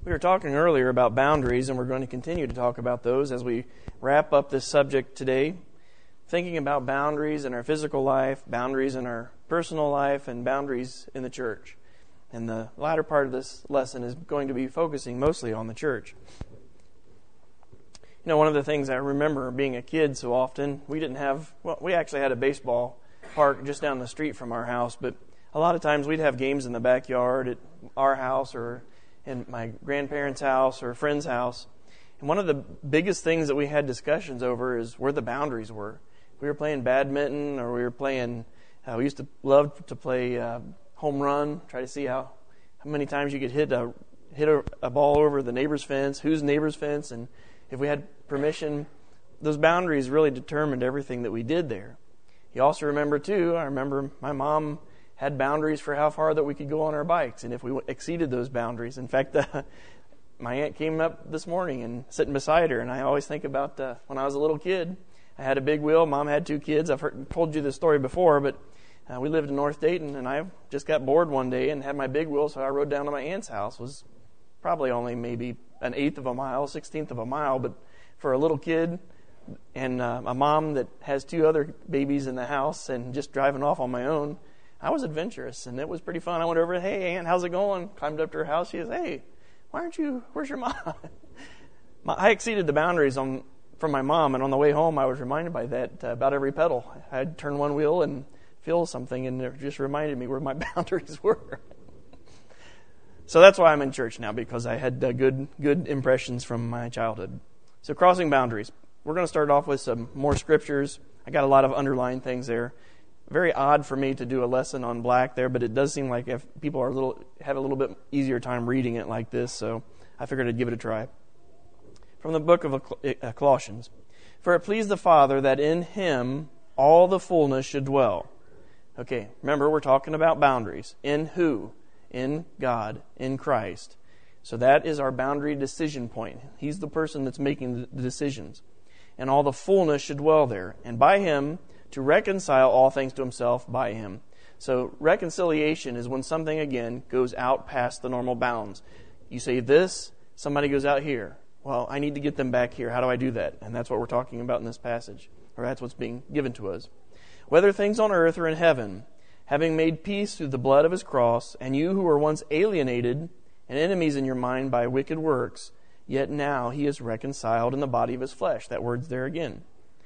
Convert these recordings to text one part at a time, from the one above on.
We were talking earlier about boundaries, and we're going to continue to talk about those as we wrap up this subject today. Thinking about boundaries in our physical life, boundaries in our personal life, and boundaries in the church. And the latter part of this lesson is going to be focusing mostly on the church. You know, one of the things I remember being a kid so often, we actually had a baseball park just down the street from our house, but a lot of times we'd have games in the backyard at our house or in my grandparents' house or a friend's house. And one of the biggest things that we had discussions over is where the boundaries were. We were playing badminton, or we were playing, we used to love to play home run, try to see how many times you could hit a ball over the neighbor's fence, whose neighbor's fence, and if we had permission. Those boundaries really determined everything that we did there. You also remember, too, I remember my mom had boundaries for how far that we could go on our bikes, and if we exceeded those boundaries. In fact, my aunt came up this morning and sitting beside her, and I always think about when I was a little kid. I had a big wheel. Mom had 2 kids. I've told you this story before, but we lived in North Dayton, and I just got bored one day and had my big wheel, so I rode down to my aunt's house. It was probably only maybe 1/8 of a mile, 1/16 of a mile, but for a little kid and a mom that has 2 other babies in the house and just driving off on my own, I was adventurous, and it was pretty fun. I went over, "Hey, Aunt, how's it going?" Climbed up to her house. She says, "Hey, where's your mom?" I exceeded the boundaries from my mom, and on the way home, I was reminded by that about every pedal. I'd turn one wheel and feel something, and it just reminded me where my boundaries were. So that's why I'm in church now, because I had good impressions from my childhood. So crossing boundaries. We're going to start off with some more scriptures. I got a lot of underlined things there. Very odd for me to do a lesson on black there, but it does seem like if people have a little bit easier time reading it like this, so I figured I'd give it a try. From the book of Colossians. For it pleased the Father that in Him all the fullness should dwell. Okay, remember we're talking about boundaries. In who? In God, in Christ. So that is our boundary decision point. He's the person that's making the decisions. And all the fullness should dwell there. And by Him to reconcile all things to Himself by Him. So reconciliation is when something, again, goes out past the normal bounds. You say this, somebody goes out here. Well, I need to get them back here. How do I do that? And that's what we're talking about in this passage. Or that's what's being given to us. Whether things on earth or in heaven, having made peace through the blood of His cross, and you who were once alienated and enemies in your mind by wicked works, yet now He is reconciled in the body of His flesh. That word's there again.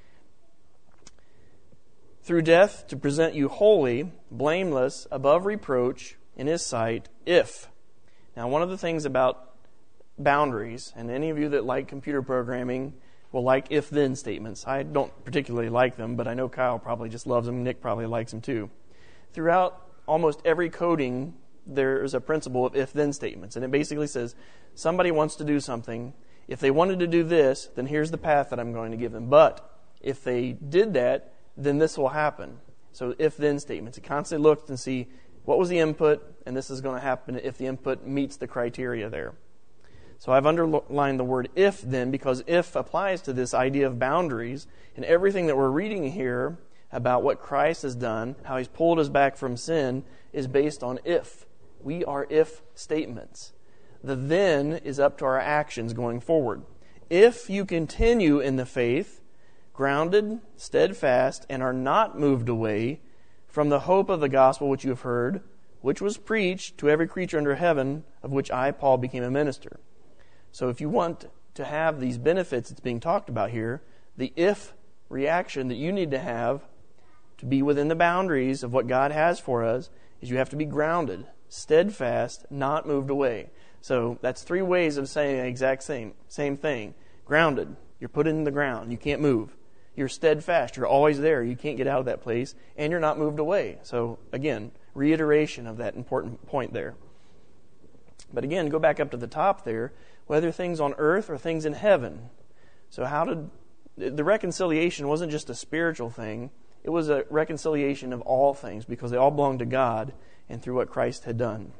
Through death to present you holy, blameless, above reproach in His sight, if. Now, one of the things about boundaries, and any of you that like computer programming will like if-then statements. I don't particularly like them, but I know Kyle probably just loves them. Nick probably likes them too. Throughout almost every coding, there is a principle of if-then statements, and it basically says, somebody wants to do something. If they wanted to do this, then here's the path that I'm going to give them. But if they did that, then this will happen. So if-then statements. It constantly looks and see what was the input, and this is going to happen if the input meets the criteria there. So I've underlined the word if-then because if applies to this idea of boundaries, and everything that we're reading here about what Christ has done, how He's pulled us back from sin, is based on if. We are if statements. The then is up to our actions going forward. If you continue in the faith, grounded, steadfast, and are not moved away from the hope of the gospel which you have heard, which was preached to every creature under heaven, of which I, Paul, became a minister. So if you want to have these benefits that's being talked about here, the if reaction that you need to have to be within the boundaries of what God has for us is you have to be grounded, steadfast, not moved away. So that's 3 ways of saying the exact same thing. Grounded, you're put in the ground, you can't move. You're steadfast, you're always there, you can't get out of that place, and you're not moved away. So again, reiteration of that important point there. But again, go back up to the top there, whether things on earth or things in heaven. So the reconciliation wasn't just a spiritual thing, it was a reconciliation of all things because they all belong to God and through what Christ had done.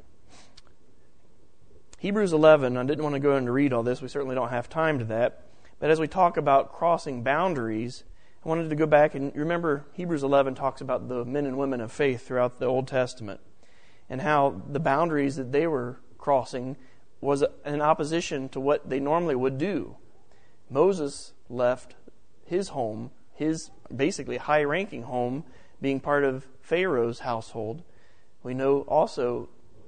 Hebrews 11, I didn't want to go in to read all this, we certainly don't have time to that. But as we talk about crossing boundaries, I wanted to go back and remember Hebrews 11 talks about the men and women of faith throughout the Old Testament and how the boundaries that they were crossing was in opposition to what they normally would do. Moses left his home, his basically high-ranking home, being part of Pharaoh's household. We know also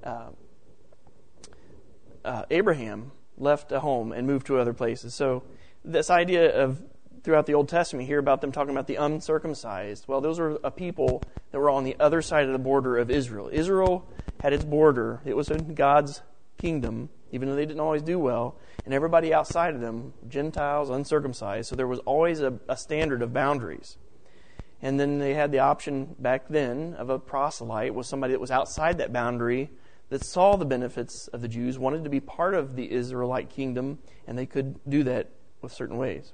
Abraham left a home and moved to other places. So this idea of, throughout the Old Testament, you hear about them talking about the uncircumcised. Well, those were a people that were on the other side of the border of Israel. Israel had its border. It was in God's kingdom, even though they didn't always do well. And everybody outside of them, Gentiles, uncircumcised. So there was always a standard of boundaries. And then they had the option back then of a proselyte, was somebody that was outside that boundary, that saw the benefits of the Jews, wanted to be part of the Israelite kingdom, and they could do that with certain ways.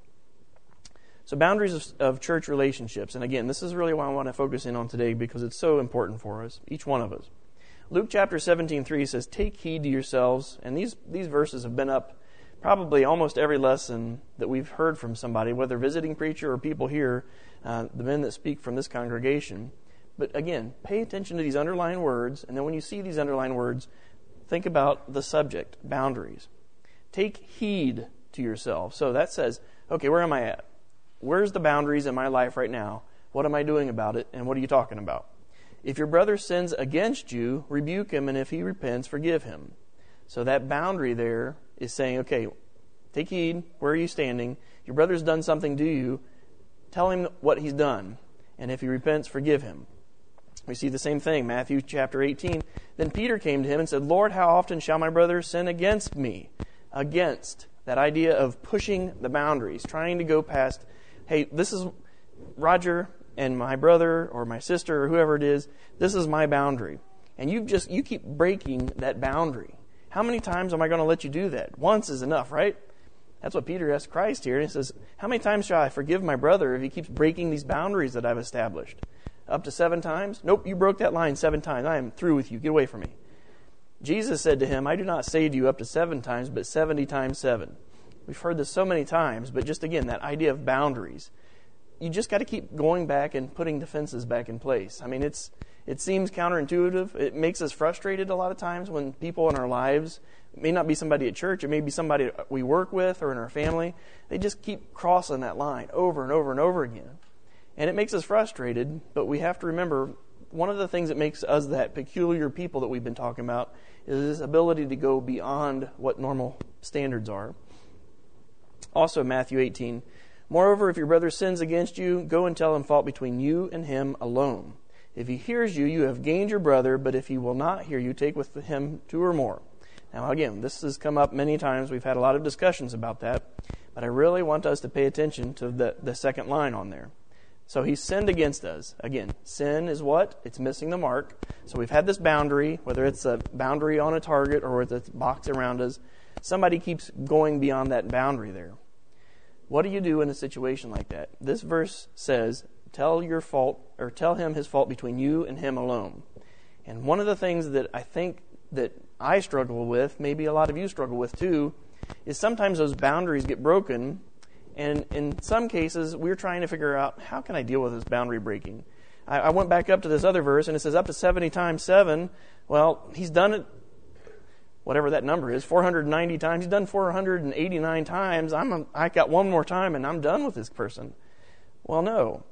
So boundaries of church relationships. And again, this is really what I want to focus in on today because it's so important for us, each one of us. Luke chapter 17:3 says, "Take heed to yourselves." And these verses have been up probably almost every lesson that we've heard from somebody, whether visiting preacher or people here, the men that speak from this congregation. But again, pay attention to these underlying words, and then when you see these underlying words, think about the subject, boundaries. Take heed to yourself. So that says, okay, where am I at? Where's the boundaries in my life right now? What am I doing about it? And what are you talking about? If your brother sins against you, rebuke him, and if he repents, forgive him. So that boundary there is saying, okay, take heed. Where are you standing? Your brother's done something to you. Tell him what he's done. And if he repents, forgive him. We see the same thing, Matthew chapter 18. Then Peter came to him and said, "Lord, how often shall my brother sin against me?" Against. That idea of pushing the boundaries, trying to go past, hey, this is Roger and my brother or my sister or whoever it is, this is my boundary. And you keep breaking that boundary. How many times am I going to let you do that? Once is enough, right? That's what Peter asked Christ here. And he says, how many times shall I forgive my brother if he keeps breaking these boundaries that I've established? Up to 7 times? Nope, you broke that line 7 times. I am through with you. Get away from me. Jesus said to him, I do not say to you up to 7 times, but 70 times 7. We've heard this so many times, but just again, that idea of boundaries. You just got to keep going back and putting defenses back in place. I mean, it seems counterintuitive. It makes us frustrated a lot of times when people in our lives, it may not be somebody at church, it may be somebody we work with or in our family, they just keep crossing that line over and over and over again. And it makes us frustrated, but we have to remember one of the things that makes us that peculiar people that we've been talking about is this ability to go beyond what normal standards are. Also, Matthew 18, moreover, if your brother sins against you, go and tell him fault between you and him alone. If he hears you, you have gained your brother, but if he will not hear you, take with him 2 or more. Now, again, this has come up many times. We've had a lot of discussions about that, but I really want us to pay attention to the second line on there. So he sinned against us. Again, sin is what? It's missing the mark. So we've had this boundary, whether it's a boundary on a target or with a box around us. Somebody keeps going beyond that boundary there. What do you do in a situation like that? This verse says, tell him his fault between you and him alone. And one of the things that I think that I struggle with, maybe a lot of you struggle with too, is sometimes those boundaries get broken. And in some cases, we're trying to figure out, how can I deal with this boundary breaking? I went back up to this other verse, and it says up to 70 times 7. Well, he's done it, whatever that number is, 490 times. He's done 489 times. I got one more time, and I'm done with this person. Well, no.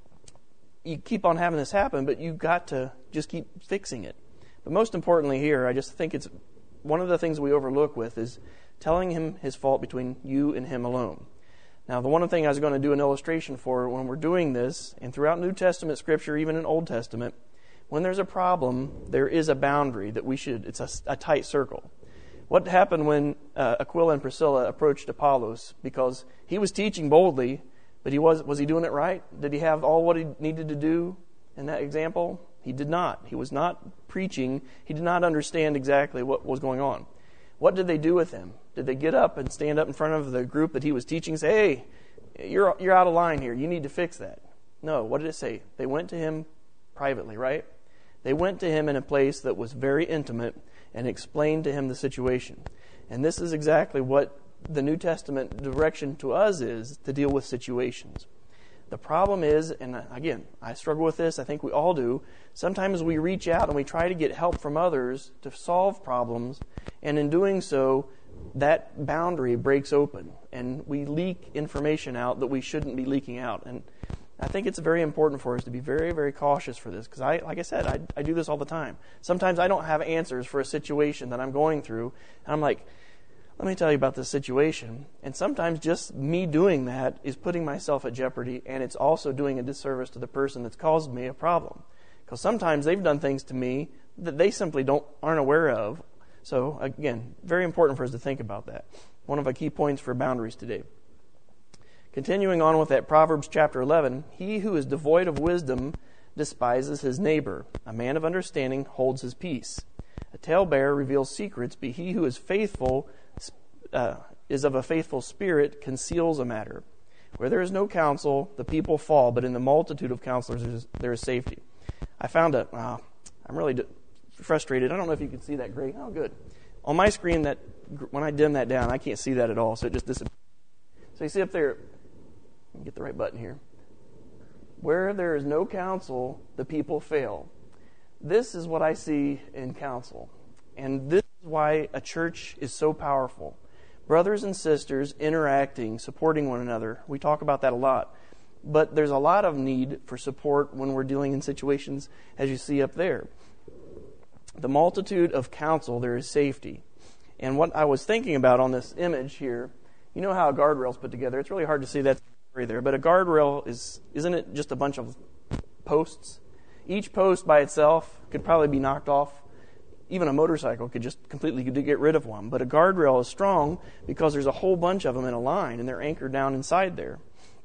You keep on having this happen, but you've got to just keep fixing it. But most importantly here, I just think it's one of the things we overlook with is telling him his fault between you and him alone. Now, the one thing I was going to do an illustration for when we're doing this, and throughout New Testament Scripture, even in Old Testament, when there's a problem, there is a boundary that it's a tight circle. What happened when Aquila and Priscilla approached Apollos? Because he was teaching boldly, but was he doing it right? Did he have all what he needed to do in that example? He did not. He was not preaching. He did not understand exactly what was going on. What did they do with him? Did they get up and stand up in front of the group that he was teaching and say, hey, you're out of line here. You need to fix that. No, what did it say? They went to him privately, right? They went to him in a place that was very intimate and explained to him the situation. And this is exactly what the New Testament direction to us is, to deal with situations. The problem is, and again, I struggle with this, I think we all do, sometimes we reach out and we try to get help from others to solve problems, And in doing so, that boundary breaks open, and we leak information out that we shouldn't be leaking out. And I think it's very important for us to be very, very cautious for this, because like I said, I do this all the time. Sometimes I don't have answers for a situation that I'm going through, and I'm like, let me tell you about this situation. And sometimes just me doing that is putting myself at jeopardy, and it's also doing a disservice to the person that's caused me a problem. Because sometimes they've done things to me that they simply aren't aware of. So again, very important for us to think about that. One of the key points for boundaries today. Continuing on with that, Proverbs chapter 11, he who is devoid of wisdom despises his neighbor. A man of understanding holds his peace. A talebearer reveals secrets, but he who is faithful is of a faithful spirit conceals a matter. Where there is no counsel, the people fall, but in the multitude of counselors there is safety. I found I'm really frustrated. I don't know if you can see that gray. Oh, good. On my screen, when I dim that down, I can't see that at all, so it just disappears. So you see up there, let me get the right button here. Where there is no counsel, the people fail. This is what I see in counsel. And this is why a church is so powerful. Brothers and sisters interacting, supporting one another. We talk about that a lot. But there's a lot of need for support when we're dealing in situations, as you see up there. The multitude of counsel, there is safety. And what I was thinking about on this image here, you know how a guardrail is put together. It's really hard to see that there, but a guardrail isn't it just a bunch of posts? Each post by itself could probably be knocked off. Even a motorcycle could just completely get rid of one. But a guardrail is strong because there's a whole bunch of them in a line, and they're anchored down inside there.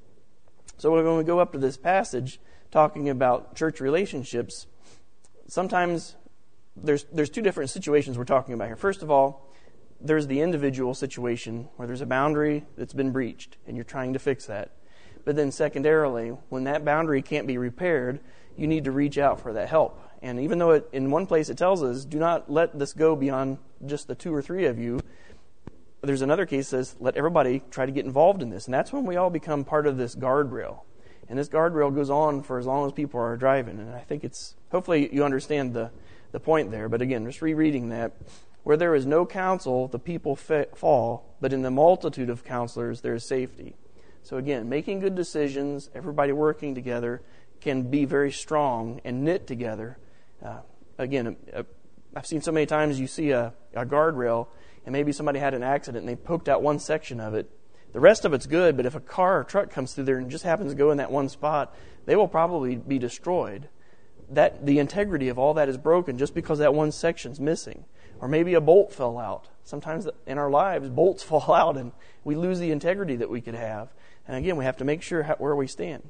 So when we go up to this passage talking about church relationships, sometimes there's two different situations we're talking about here. First of all, there's the individual situation where there's a boundary that's been breached, and you're trying to fix that. But then secondarily, when that boundary can't be repaired, you need to reach out for that help. And even though in one place it tells us, do not let this go beyond just the 2 or 3 of you, there's another case that says, let everybody try to get involved in this. And that's when we all become part of this guardrail. And this guardrail goes on for as long as people are driving. And I think hopefully you understand the point there. But again, just rereading that. Where there is no counsel, the people fall, but in the multitude of counselors there is safety. So again, making good decisions, everybody working together, can be very strong and knit together. Again, I've seen so many times you see a guardrail, and maybe somebody had an accident and they poked out one section of it. The rest of it's good, but if a car or truck comes through there and just happens to go in that one spot, they will probably be destroyed. The integrity of all that is broken just because that one section's missing. Or maybe a bolt fell out. Sometimes in our lives, bolts fall out and we lose the integrity that we could have. And again, we have to make sure where we stand.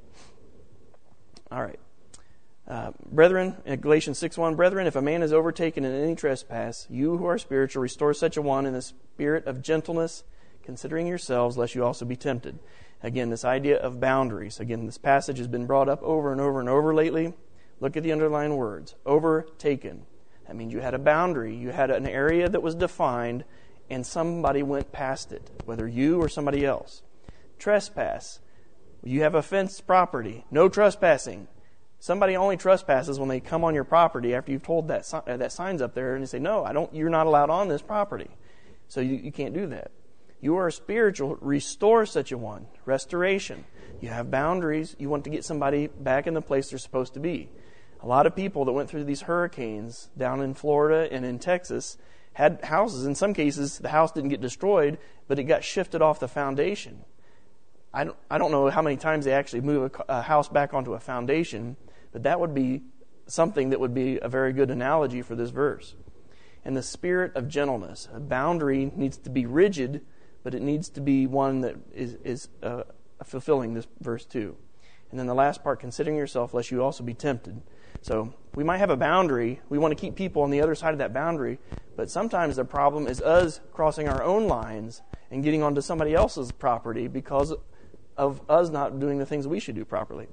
All right. Brethren, in Galatians 6:1, brethren, if a man is overtaken in any trespass, you who are spiritual, restore such a one in the spirit of gentleness, considering yourselves, lest you also be tempted. Again, this idea of boundaries. Again, this passage has been brought up over and over and over lately. Look at the underlined words. Overtaken. That means you had a boundary. You had an area that was defined, and somebody went past it, whether you or somebody else. Trespass. You have a fenced property. No trespassing. Somebody only trespasses when they come on your property after you've told that sign's up there, and you say, no, you're not allowed on this property. So you can't do that. You are spiritual. Restore such a one. Restoration. You have boundaries. You want to get somebody back in the place they're supposed to be. A lot of people that went through these hurricanes down in Florida and in Texas had houses. In some cases, the house didn't get destroyed, but it got shifted off the foundation. I don't know how many times they actually move a house back onto a foundation, but that would be something that would be a very good analogy for this verse. And the spirit of gentleness. A boundary needs to be rigid, but it needs to be one that is fulfilling this verse too. And then the last part, considering yourself, lest you also be tempted. So we might have a boundary. We want to keep people on the other side of that boundary. But sometimes the problem is us crossing our own lines and getting onto somebody else's property because of us not doing the things we should do properly.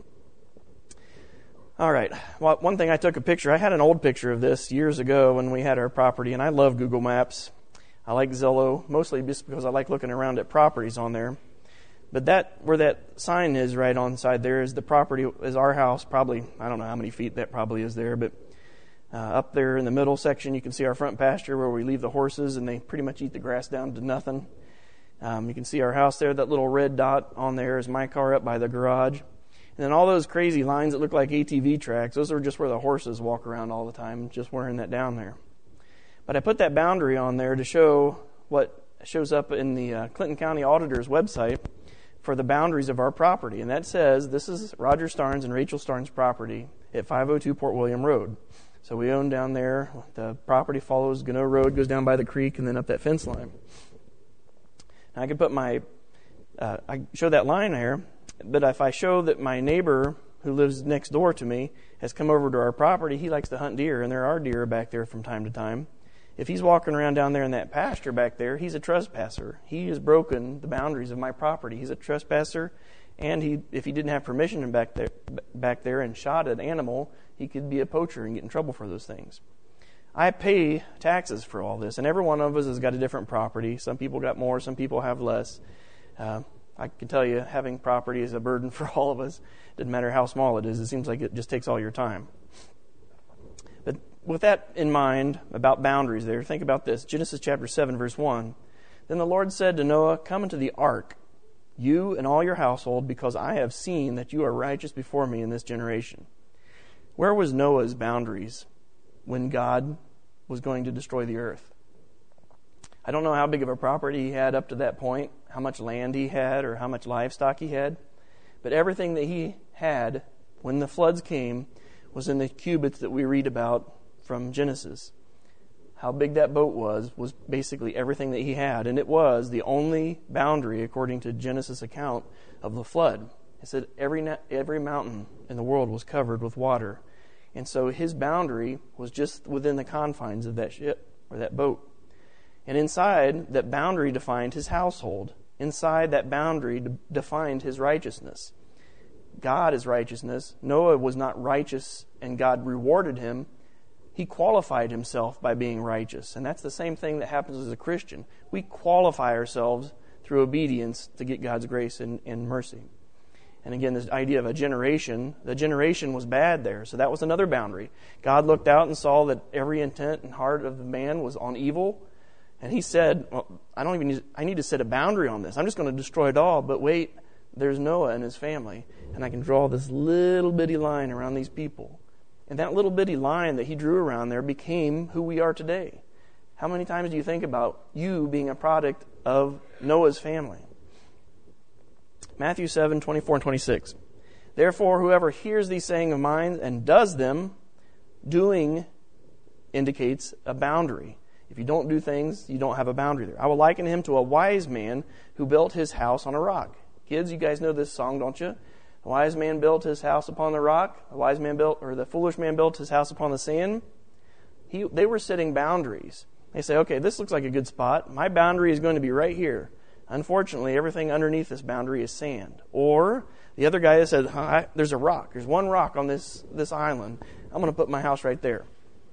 All right. Well, one thing I took a picture. I had an old picture of this years ago when we had our property. And I love Google Maps. I like Zillow, mostly just because I like looking around at properties on there. But where that sign is right on the side there is the property, is our house, probably, I don't know how many feet that probably is there, but Up there in the middle section, you can see our front pasture where we leave the horses, and they pretty much eat the grass down to nothing. You can see our house there. That little red dot on there is my car up by the garage. And then all those crazy lines that look like ATV tracks, those are just where the horses walk around all the time, just wearing that down there. But I put that boundary on there to show what shows up in the Clinton County Auditor's website for the boundaries of our property. And that says this is Roger Starnes and Rachel Starnes' property at 502 Port William Road. So we own down there. The property follows Gano Road, goes down by the creek, and then up that fence line. Now I could put I show that line there, but if I show that my neighbor who lives next door to me has come over to our property, he likes to hunt deer, and there are deer back there from time to time. If he's walking around down there in that pasture back there, he's a trespasser. He has broken the boundaries of my property. He's a trespasser, and if he didn't have permission back there and shot an animal, he could be a poacher and get in trouble for those things. I pay taxes for all this, and every one of us has got a different property. Some people got more, some people have less. I can tell you, having property is a burden for all of us. Doesn't matter how small it is. It seems like it just takes all your time. But with that in mind, about boundaries there, think about this. Genesis chapter 7, verse 1. Then the Lord said to Noah, "Come into the ark, you and all your household, because I have seen that you are righteous before me in this generation." Where was Noah's boundaries when God was going to destroy the earth? I don't know how big of a property he had up to that point, how much land he had, or how much livestock he had. But everything that he had when the floods came was in the cubits that we read about from Genesis. How big that boat was basically everything that he had. And it was the only boundary, according to Genesis' account, of the flood. It said every mountain in the world was covered with water. And so his boundary was just within the confines of that ship or that boat. And inside that boundary defined his household. Inside that boundary defined his righteousness. God is righteousness. Noah was not righteous and God rewarded him. He qualified himself by being righteous. And that's the same thing that happens as a Christian. We qualify ourselves through obedience to get God's grace and mercy. And again, this idea of a generation, the generation was bad there. So that was another boundary. God looked out and saw that every intent and heart of the man was on evil. And he said, well, I need to set a boundary on this. I'm just going to destroy it all. But wait, there's Noah and his family. And I can draw this little bitty line around these people. And that little bitty line that he drew around there became who we are today. How many times do you think about you being a product of Noah's family? Matthew 7, 24 and 26. Therefore, whoever hears these sayings of mine and does them, doing indicates a boundary. If you don't do things, you don't have a boundary there. I will liken him to a wise man who built his house on a rock. Kids, you guys know this song, don't you? The wise man built his house upon the rock. The foolish man built his house upon the sand. They were setting boundaries. They say, okay, this looks like a good spot. My boundary is going to be right here. Unfortunately, everything underneath this boundary is sand. Or the other guy said, there's a rock. There's one rock on this island. I'm going to put my house right there.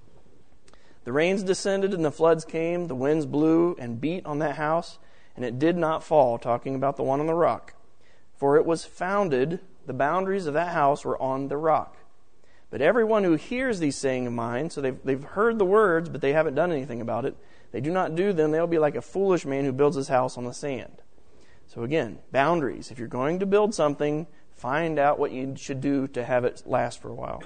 The rains descended and the floods came. The winds blew and beat on that house, and it did not fall, talking about the one on the rock. For it was founded, the boundaries of that house were on the rock. But everyone who hears these sayings of mine, so they've heard the words, but they haven't done anything about it, they do not do them, they'll be like a foolish man who builds his house on the sand. So again, boundaries. If you're going to build something, find out what you should do to have it last for a while.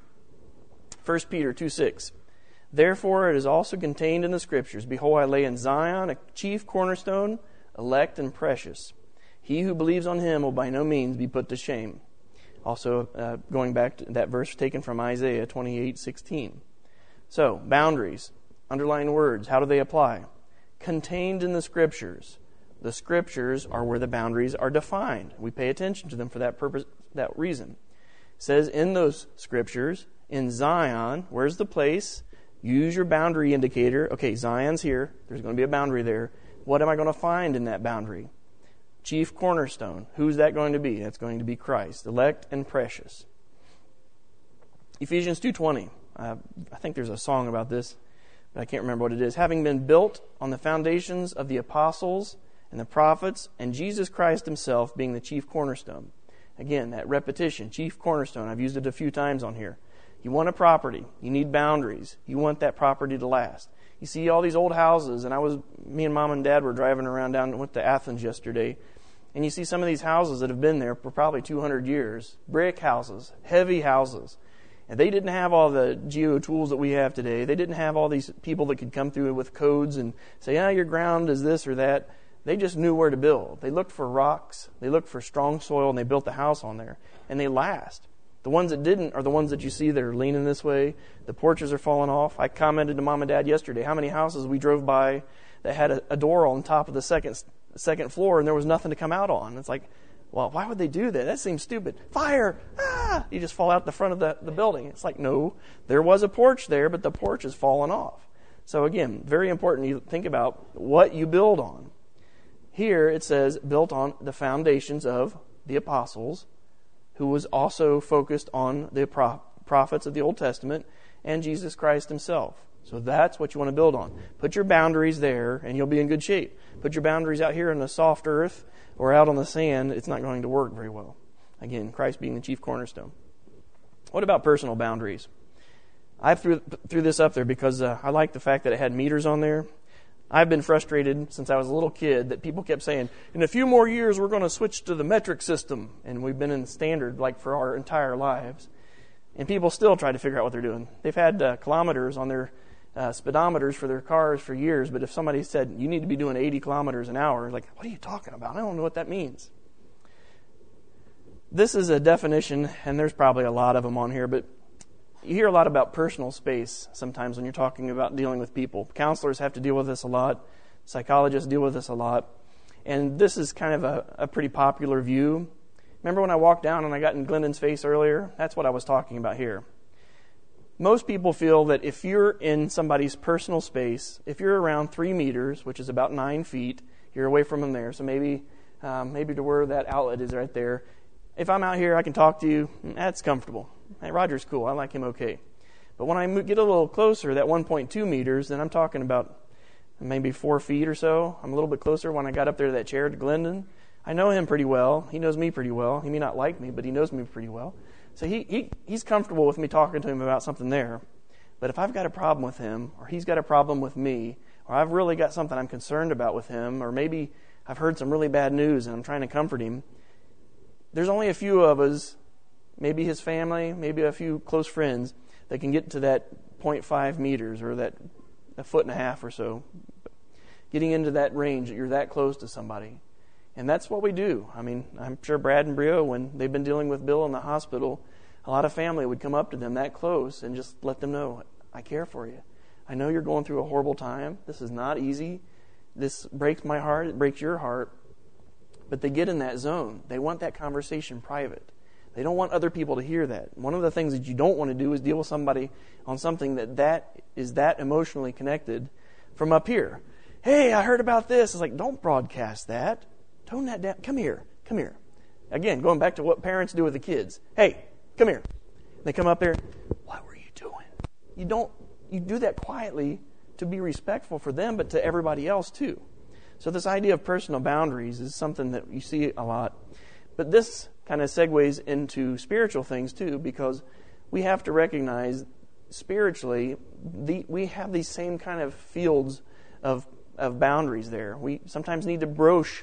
1 Peter 2:6. Therefore it is also contained in the Scriptures, Behold, I lay in Zion a chief cornerstone, elect and precious. He who believes on him will by no means be put to shame. Also, going back to that verse taken from Isaiah 28:16. So, boundaries, underlying words, how do they apply? Contained in the Scriptures. The Scriptures are where the boundaries are defined. We pay attention to them for that purpose, that reason. It says in those Scriptures, in Zion, where's the place? Use your boundary indicator. Okay, Zion's here. There's going to be a boundary there. What am I going to find in that boundary? Chief cornerstone. Who's that going to be? That's going to be Christ, elect and precious. Ephesians 2:20. I think there's a song about this, but I can't remember what it is. Having been built on the foundations of the apostles and the prophets, and Jesus Christ himself being the chief cornerstone. Again, that repetition, chief cornerstone. I've used it a few times on here. You want a property. You need boundaries. You want that property to last. You see all these old houses, and me and Mom and Dad were driving around went to Athens yesterday, and you see some of these houses that have been there for probably 200 years. Brick houses, heavy houses. And they didn't have all the geo tools that we have today. They didn't have all these people that could come through with codes and say, your ground is this or that. They just knew where to build. They looked for rocks. They looked for strong soil, and they built the house on there. And they last. The ones that didn't are the ones that you see that are leaning this way. The porches are falling off. I commented to Mom and Dad yesterday how many houses we drove by that had a door on top of the second floor, and there was nothing to come out on. It's like, well, why would they do that? That seems stupid. Fire! You just fall out the front of the building. It's like, no, there was a porch there, but the porch has fallen off. So again, very important you think about what you build on. Here it says, built on the foundations of the apostles, who was also focused on the prophets of the Old Testament and Jesus Christ himself. So that's what you want to build on. Put your boundaries there, and you'll be in good shape. Put your boundaries out here in the soft earth or out on the sand, it's not going to work very well. Again, Christ being the chief cornerstone. What about personal boundaries? I threw this up there because I like the fact that it had meters on there. I've been frustrated since I was a little kid that people kept saying, in a few more years we're going to switch to the metric system. And we've been in standard like for our entire lives. And people still try to figure out what they're doing. They've had kilometers on their speedometers for their cars for years, but if somebody said, you need to be doing 80 kilometers an hour, like, what are you talking about? I don't know what that means. This is a definition, and there's probably a lot of them on here, but you hear a lot about personal space sometimes when you're talking about dealing with people. Counselors have to deal with this a lot. Psychologists deal with this a lot. And this is kind of a pretty popular view. Remember when I walked down and I got in Glendon's face earlier? That's what I was talking about here. Most people feel that if you're in somebody's personal space, if you're around 3 meters, which is about 9 feet, you're away from them there. So maybe to where that outlet is right there. If I'm out here, I can talk to you. That's comfortable. Hey, Roger's cool. I like him okay. But when I get a little closer, that 1.2 meters, then I'm talking about maybe 4 feet or so. I'm a little bit closer when I got up there to that chair to Glendon. I know him pretty well. He knows me pretty well. He may not like me, but he knows me pretty well. So he's comfortable with me talking to him about something there. But if I've got a problem with him, or he's got a problem with me, or I've really got something I'm concerned about with him, or maybe I've heard some really bad news and I'm trying to comfort him, there's only a few of us, maybe his family, maybe a few close friends, that can get to that 0.5 meters or that 1.5 feet or so. Getting into that range, that you're that close to somebody. And that's what we do. I mean, I'm sure Brad and Brio, when they've been dealing with Bill in the hospital, a lot of family would come up to them that close and just let them know, I care for you. I know you're going through a horrible time. This is not easy. This breaks my heart. It breaks your heart. But they get in that zone. They want that conversation private. They don't want other people to hear that. One of the things that you don't want to do is deal with somebody on something that is that emotionally connected from up here. Hey, I heard about this. It's like, don't broadcast that. Tone that down. Come here. Again, going back to what parents do with the kids. Hey, come here. They come up there. What were you doing? You do that quietly to be respectful for them, but to everybody else too. So this idea of personal boundaries is something that you see a lot. But this kind of segues into spiritual things too, because we have to recognize spiritually we have these same kind of fields of boundaries there. We sometimes need to broach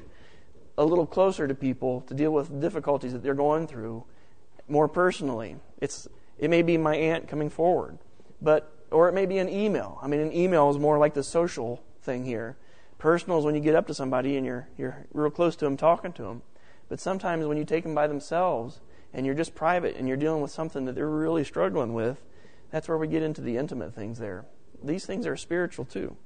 a little closer to people to deal with difficulties that they're going through more personally. It may be my aunt coming forward, or it may be an email. I mean, an email is more like the social thing here. Personal is when you get up to somebody and you're real close to them, talking to them. But sometimes when you take them by themselves and you're just private and you're dealing with something that they're really struggling with, that's where we get into the intimate things there. These things are spiritual too.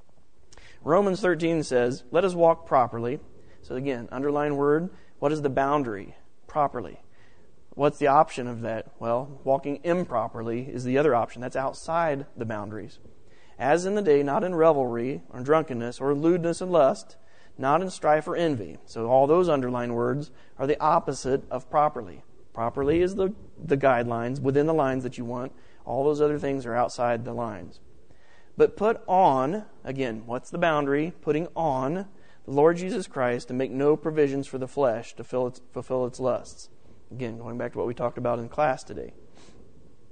Romans 13 says, let us walk properly. So again, underline word, what is the boundary? Properly. What's the option of that? Well, walking improperly is the other option. That's outside the boundaries. As in the day, not in revelry or drunkenness or lewdness and lust, not in strife or envy. So all those underlined words are the opposite of properly. Properly is the guidelines within the lines that you want. All those other things are outside the lines. But put on, again, what's the boundary? Putting on the Lord Jesus Christ and make no provisions for the flesh to fulfill its lusts. Again, going back to what we talked about in class today.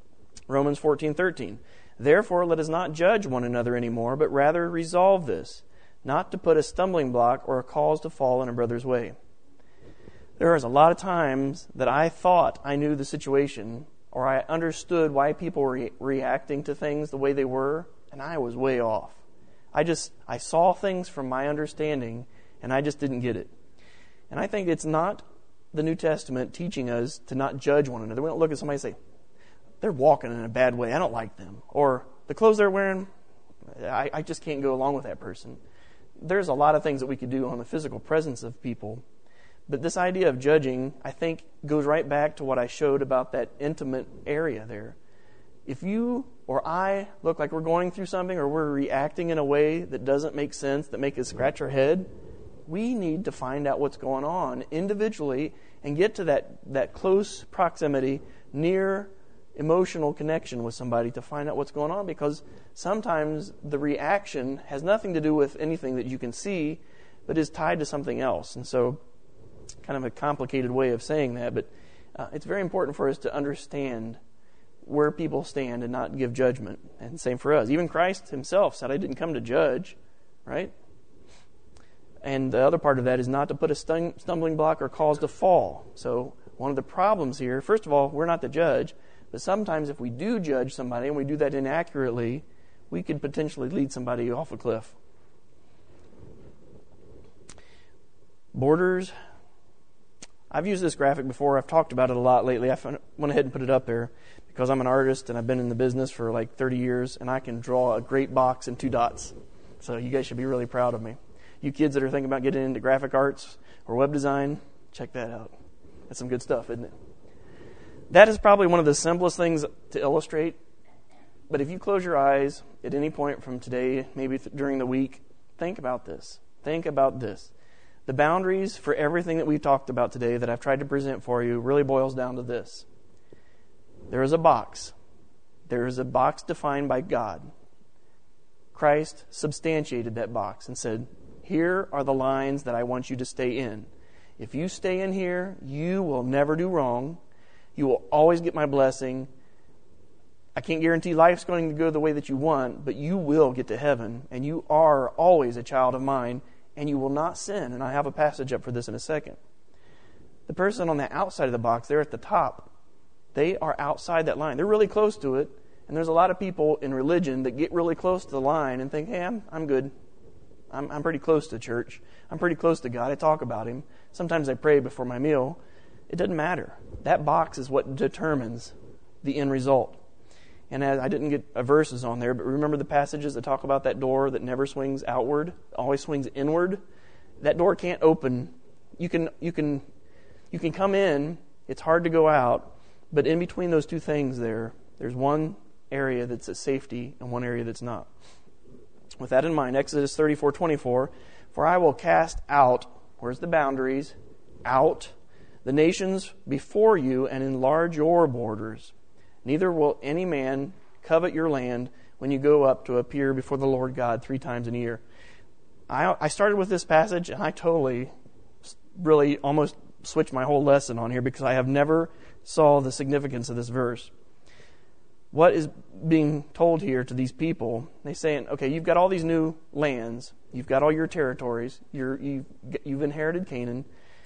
Romans 14:13. Therefore, let us not judge one another anymore, but rather resolve this, not to put a stumbling block or a cause to fall in a brother's way. There was a lot of times that I thought I knew the situation, or I understood why people were reacting to things the way they were, and I was way off. I saw things from my understanding, and I just didn't get it. And I think it's not the New Testament teaching us to not judge one another. We don't look at somebody and say, they're walking in a bad way, I don't like them. Or the clothes they're wearing, I just can't go along with that person. There's a lot of things that we could do on the physical presence of people. But this idea of judging, I think, goes right back to what I showed about that intimate area there. If you or I look like we're going through something or we're reacting in a way that doesn't make sense, that makes us scratch our head, we need to find out what's going on individually and get to that close proximity, near emotional connection with somebody to find out what's going on, because sometimes the reaction has nothing to do with anything that you can see, but is tied to something else. And so, kind of a complicated way of saying that, but it's very important for us to understand where people stand and not give judgment. And same for us. Even Christ himself said, I didn't come to judge, right? And the other part of that is not to put a stumbling block or cause to fall. So one of the problems here, first of all, we're not the judge, but sometimes if we do judge somebody and we do that inaccurately, we could potentially lead somebody off a cliff. Borders. I've used this graphic before. I've talked about it a lot lately. I went ahead and put it up there because I'm an artist and I've been in the business for like 30 years, and I can draw a great box and 2 dots. So you guys should be really proud of me. You kids that are thinking about getting into graphic arts or web design, check that out. That's some good stuff, isn't it? That is probably one of the simplest things to illustrate. But if you close your eyes at any point from today, maybe during the week, think about this. Think about this. The boundaries for everything that we've talked about today that I've tried to present for you really boils down to this. There is a box. There is a box defined by God. Christ substantiated that box and said, here are the lines that I want you to stay in. If you stay in here, you will never do wrong. You will always get my blessing. I can't guarantee life's going to go the way that you want, but you will get to heaven, and you are always a child of mine, and you will not sin. And I have a passage up for this in a second. The person on the outside of the box, they're at the top. They are outside that line. They're really close to it, and there's a lot of people in religion that get really close to the line and think, hey, I'm good. I'm pretty close to church. I'm pretty close to God. I talk about Him. Sometimes I pray before my meal. It doesn't matter. That box is what determines the end result. And I didn't get verses on there, but remember the passages that talk about that door that never swings outward, always swings inward? That door can't open. You can come in. It's hard to go out. But in between those two things there's one area that's a safety and one area that's not. With that in mind, Exodus 34:24, for I will cast out, where's the boundaries? Out the nations before you and enlarge your borders. Neither will any man covet your land when you go up to appear before the Lord God 3 times in a year. I started with this passage and I totally, really almost switched my whole lesson on here because I have never saw the significance of this verse. What is being told here to these people? They're saying, okay, you've got all these new lands. You've got all your territories. You've inherited Canaan.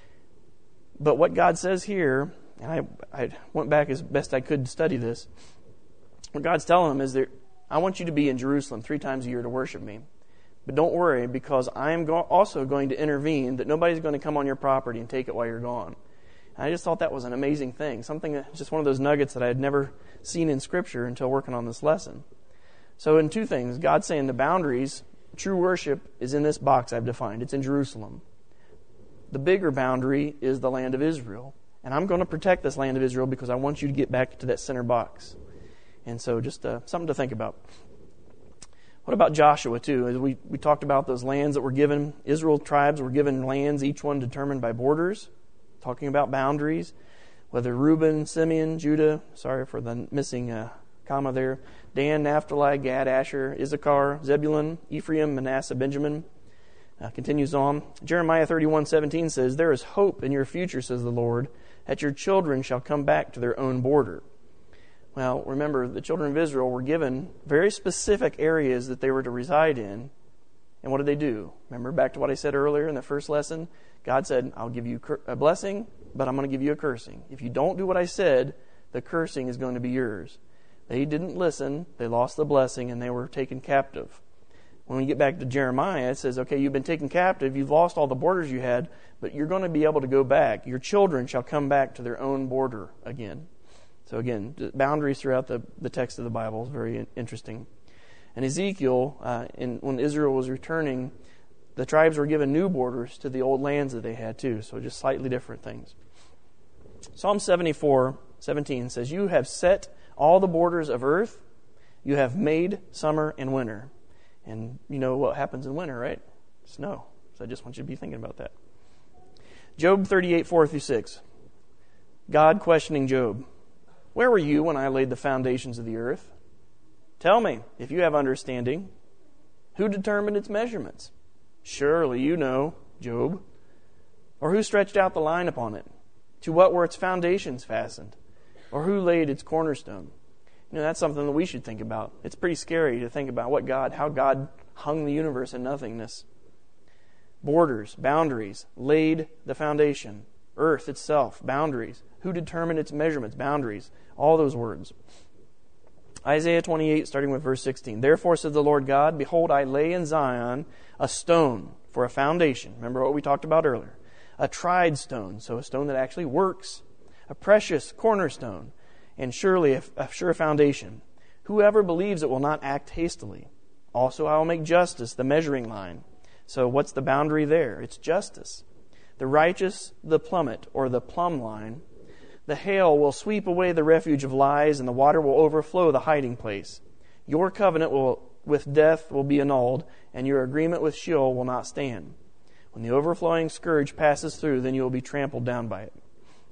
But what God says here, and I went back as best I could to study this. What God's telling them is that I want you to be in Jerusalem 3 times a year to worship me. But don't worry, because I am also going to intervene, that nobody's going to come on your property and take it while you're gone. And I just thought that was an amazing thing. Just one of those nuggets that I had never seen in Scripture until working on this lesson. So in 2 things, God's saying the boundaries, true worship is in this box I've defined. It's in Jerusalem. The bigger boundary is the land of Israel. And I'm going to protect this land of Israel because I want you to get back to that center box. And so just something to think about. What about Joshua too? As we talked about those lands that were given. Israel tribes were given lands, each one determined by borders. Talking about boundaries. Whether Reuben, Simeon, Judah, sorry for the missing comma there, Dan, Naphtali, Gad, Asher, Issachar, Zebulun, Ephraim, Manasseh, Benjamin. Continues on. Jeremiah 31:17 says, there is hope in your future, says the Lord, that your children shall come back to their own border. Well, remember, the children of Israel were given very specific areas that they were to reside in. And what did they do? Remember back to what I said earlier in the first lesson? God said, I'll give you a blessing, but I'm going to give you a cursing. If you don't do what I said, the cursing is going to be yours. They didn't listen. They lost the blessing, and they were taken captive. When we get back to Jeremiah, it says, okay, you've been taken captive. You've lost all the borders you had, but you're going to be able to go back. Your children shall come back to their own border again. So again, boundaries throughout the text of the Bible is very interesting. And Ezekiel, when Israel was returning, the tribes were given new borders to the old lands that they had too. So just slightly different things. Psalm 74:17 says, you have set all the borders of earth. You have made summer and winter. And you know what happens in winter, right? Snow. So I just want you to be thinking about that. Job 38:4-6. God questioning Job. Where were you when I laid the foundations of the earth? Tell me, if you have understanding, who determined its measurements? Surely you know, Job. Or who stretched out the line upon it? To what were its foundations fastened? Or who laid its cornerstone? You know, that's something that we should think about. It's pretty scary to think about how God hung the universe in nothingness. Borders, boundaries, laid the foundation. Earth itself, boundaries. Who determined its measurements, boundaries. All those words. Isaiah 28, starting with verse 16. Therefore says the Lord God, behold, I lay in Zion a stone for a foundation. Remember what we talked about earlier. A tried stone, so a stone that actually works. A precious cornerstone, and surely a sure foundation. Whoever believes it will not act hastily. Also I will make justice the measuring line. So what's the boundary there? It's justice. The righteous, the plummet, or the plumb line. The hail will sweep away the refuge of lies, and the water will overflow the hiding place. Your covenant with death will be annulled, and your agreement with Sheol will not stand. When the overflowing scourge passes through, then you will be trampled down by it.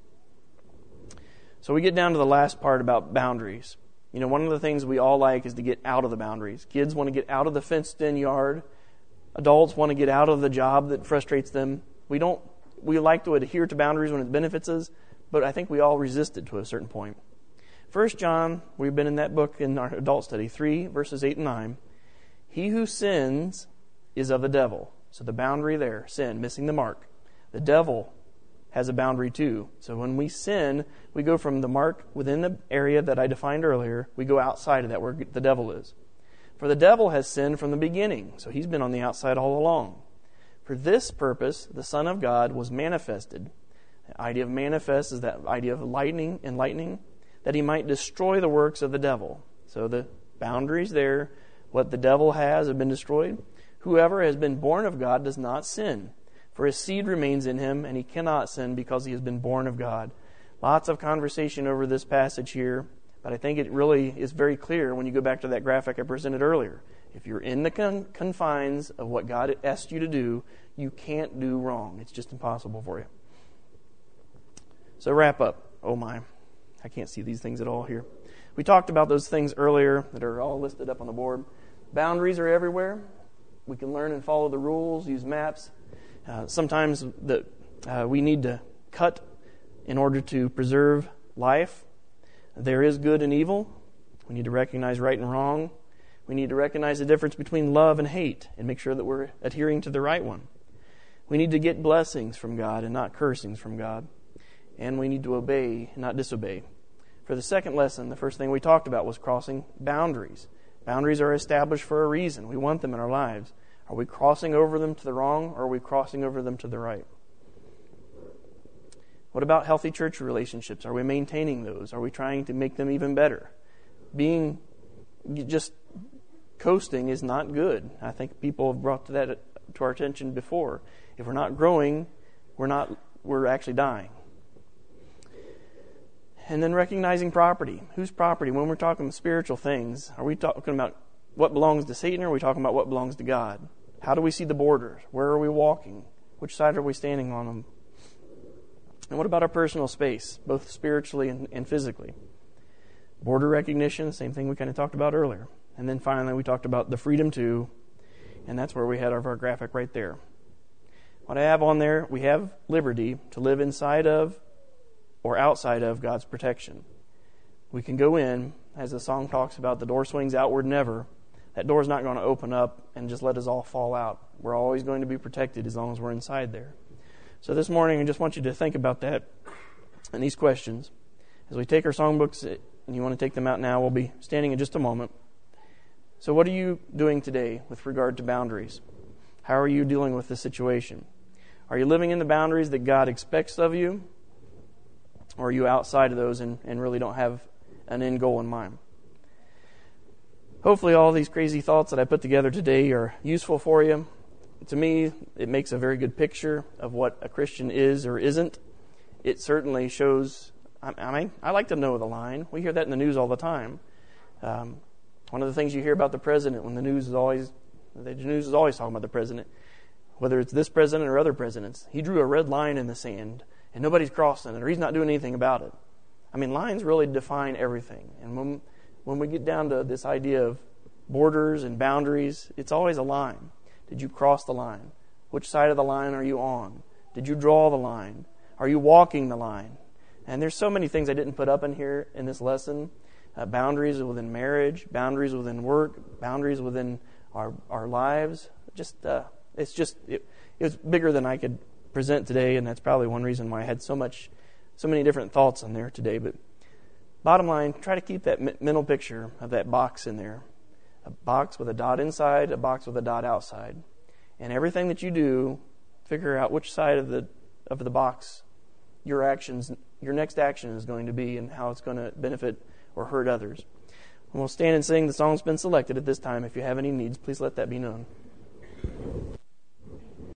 So we get down to the last part about boundaries. You know, one of the things we all like is to get out of the boundaries. Kids want to get out of the fenced-in yard. Adults want to get out of the job that frustrates them. We like to adhere to boundaries when it benefits us, but I think we all resist it to a certain point. 1 John, we've been in that book in our adult study, 3 verses 8 and 9. He who sins is of the devil. So the boundary there, sin, missing the mark. The devil has a boundary too. So when we sin, we go from the mark within the area that I defined earlier, we go outside of that where the devil is. For the devil has sinned from the beginning, so he's been on the outside all along. For this purpose, the Son of God was manifested. The idea of manifest is that idea of enlightening, that he might destroy the works of the devil. So the boundaries there, what the devil has have been destroyed. Whoever has been born of God does not sin, for his seed remains in him, and he cannot sin because he has been born of God. Lots of conversation over this passage here, but I think it really is very clear when you go back to that graphic I presented earlier. If you're in the confines of what God asked you to do, you can't do wrong. It's just impossible for you. So wrap up. Oh my, I can't see these things at all here. We talked about those things earlier that are all listed up on the board. Boundaries are everywhere. We can learn and follow the rules, use maps. Sometimes we need to cut in order to preserve life. There is good and evil. We need to recognize right and wrong. We need to recognize the difference between love and hate and make sure that we're adhering to the right one. We need to get blessings from God and not cursings from God. And we need to obey and not disobey. For the second lesson, the first thing we talked about was crossing boundaries. Boundaries are established for a reason. We want them in our lives. Are we crossing over them to the wrong, or are we crossing over them to the right? What about healthy church relationships? Are we maintaining those? Are we trying to make them even better? Being just coasting is not good. I think people have brought that to our attention before. If we're not growing, we're actually dying. And then recognizing property. Whose property? When we're talking spiritual things, are we talking about what belongs to Satan, or are we talking about what belongs to God? How do we see the borders? Where are we walking? Which side are we standing on them? And what about our personal space, both spiritually and physically? Border recognition, same thing we kind of talked about earlier. And then finally, we talked about the freedom to, and that's where we had our graphic right there. What I have on there, we have liberty to live inside of or outside of God's protection. we can go in, as the song talks about, the door swings outward never. That door's not going to open up and just let us all fall out. We're always going to be protected as long as we're inside there. So this morning, I just want you to think about that and these questions. As we take our songbooks, and you want to take them out now, we'll be standing in just a moment. So what are you doing today with regard to boundaries? How are you dealing with the situation? Are you living in the boundaries that God expects of you? Or are you outside of those and really don't have an end goal in mind? Hopefully all these crazy thoughts that I put together today are useful for you. To me, it makes a very good picture of what a Christian is or isn't. It certainly shows, I like to know the line. We hear that in the news all the time. One of the things you hear about the president when the news is always talking about the president, whether it's this president or other presidents. He drew a red line in the sand and nobody's crossing it or he's not doing anything about it. I mean, lines really define everything. And when we get down to this idea of borders and boundaries, it's always a line. Did you cross the line? Which side of the line are you on? Did you draw the line? Are you walking the line? And there's so many things I didn't put up in here in this lesson. Boundaries within marriage, boundaries within work, boundaries within our lives. It was bigger than I could present today, and that's probably one reason why I had so many different thoughts on there today. But bottom line, try to keep that mental picture of that box in there. A box with a dot inside, a box with a dot outside. And everything that you do, figure out which side of the box your next action is going to be and how it's going to benefit or hurt others. And we'll stand and sing. The song's been selected at this time. If you have any needs, please let that be known.